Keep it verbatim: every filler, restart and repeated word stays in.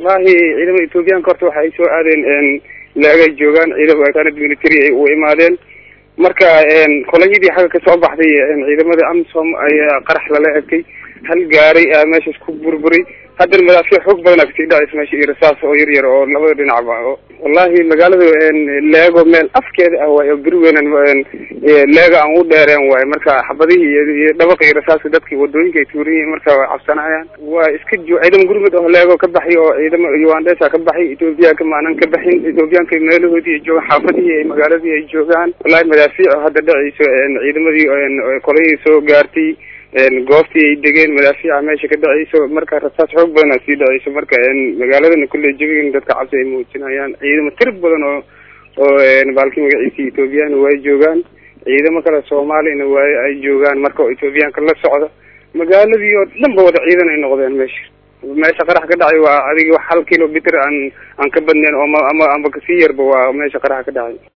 والله ciidamada Ethiopia korto waxay soo aadeen in laga joogan ciidamada kanad military ay u imaadeen marka in qoladii xaga ka soo baxday ciidamada AMISOM ay qarax la leeyahay hal gaari meesha isku burburay hadda madaafiic xoog badan ka sii dhacay meesha iyo rasaas oo yar yar oo labada dhinac wallahi magaalada in leego meel afkeeda ah way gurweenan leega aan u dheereen way marka xabadihii iyo dabaqii rasaaska dadkii wadooyinka ay tuuriyeen marka way cabsanayaan waa iska ciidan gurmad oo leego ka baxay oo ciidamada Uganda ka baxay Ethiopia ka maanan ka baxin Ethiopia ka meelahoodii jooga xaafadii ay magaaladii ay joogaan wallahi madaafiic hadda dhacayso ciidamadii qoladii soo gaartay goobtii ay degeen madaafiic meesha ka dhacayso marka rasaas xoog badan sii dhacayso marka magaaladana kulli jabin dadka cabsi ay muujinayaan ciidamo tir badan oo oo baalkii magaciisa Ethiopia way joogaan ciidamo kale Soomaaliina way ay joogaan marka Ethiopia ka la socdo magaaladii oo dhanba wada ciidan ay noqdeen meesha meesha qarax ka dhacay waa adiga hal kilomitir aan aan ka badneen oo ama ama ka sii yarba waa meesha qarax ka dhacay